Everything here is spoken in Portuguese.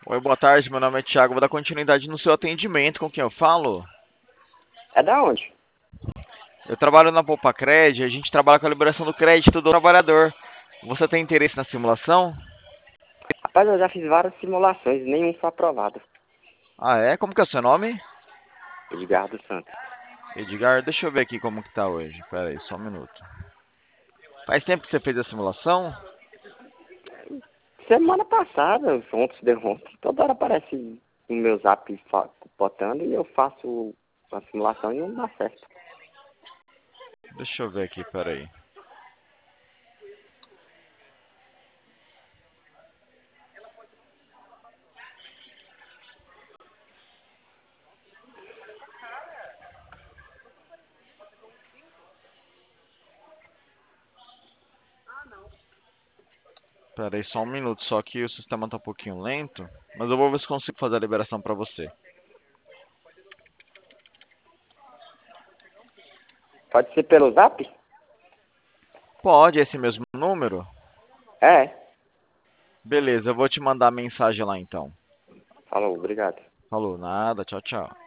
Oi, boa tarde, meu nome é Thiago, vou dar continuidade no seu atendimento, com quem eu falo? É da onde? Eu trabalho na Poupa Cred, a gente trabalha com a liberação do crédito do trabalhador. Você tem interesse na simulação? Rapaz, eu já fiz várias simulações, nenhum foi aprovado. Ah, é? Como que é o seu nome? Edgar dos Santos. Edgar, deixa eu ver aqui como que tá hoje. Pera aí, só um minuto. Faz tempo que você fez a simulação? Semana passada, ontem, de ontem, toda hora aparece no meu zap botando e eu faço uma simulação e não dá certo. Deixa eu ver aqui, pera aí. Pera aí, só um minuto, só que o sistema tá um pouquinho lento. Mas eu vou ver se consigo fazer a liberação pra você. Pode ser pelo zap? Pode, esse mesmo número? É. Beleza, eu vou te mandar a mensagem lá então. Falou, obrigado. Falou, nada, tchau, tchau.